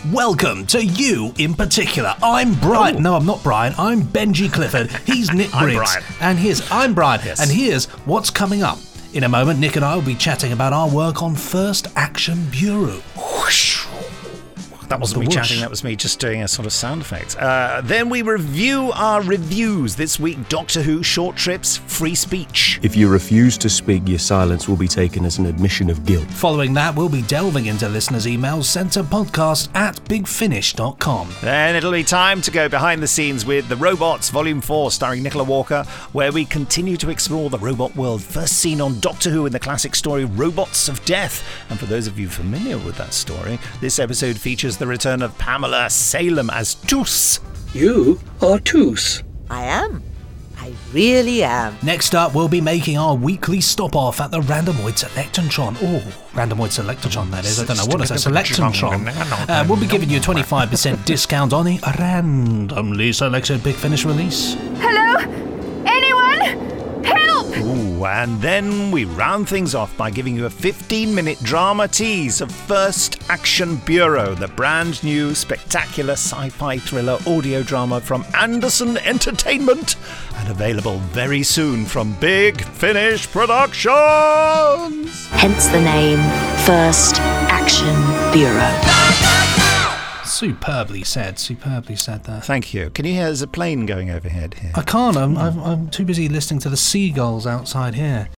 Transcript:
welcome to you in particular. I'm Brian. Oh. No, I'm not Brian. I'm Benji Clifford. He's Nick I'm Briggs. Brian. And I'm Brian. Yes. And here's what's coming up. In a moment, Nick and I will be chatting about our work on First Action Bureau. That wasn't me whoosh. chatting, that was me just doing a sort of sound effect. Then we review our reviews. This week, Doctor Who, Short Trips, Free Speech. If you refuse to speak, your silence will be taken as an admission of guilt. Following that, we'll be delving into listeners' emails sent to podcast@bigfinish.com. Then it'll be time to go behind the scenes with The Robots, Volume 4, starring Nicola Walker, where we continue to explore the robot world, first seen on Doctor Who in the classic story Robots of Death. And for those of you familiar with that story, this episode features the return of Pamela Salem as Toos. You are Toos. I am. I really am. Next up, we'll be making our weekly stop-off at the Randomoid Selectron. Oh, Randomoid Selectron, that is. I don't know what is a Selectron. We'll be giving you a 25% discount on a randomly selected Big Finish release. Hello? Anyone? Help! Ooh, and then we round things off by giving you a 15-minute drama tease of First Action Bureau, the brand new, spectacular sci-fi thriller audio drama from Anderson Entertainment, and available very soon from Big Finish Productions. Hence the name First Action Bureau. Superbly said there. Thank you. Can you hear there's a plane going overhead here? I can't, I'm too busy listening to the seagulls outside here.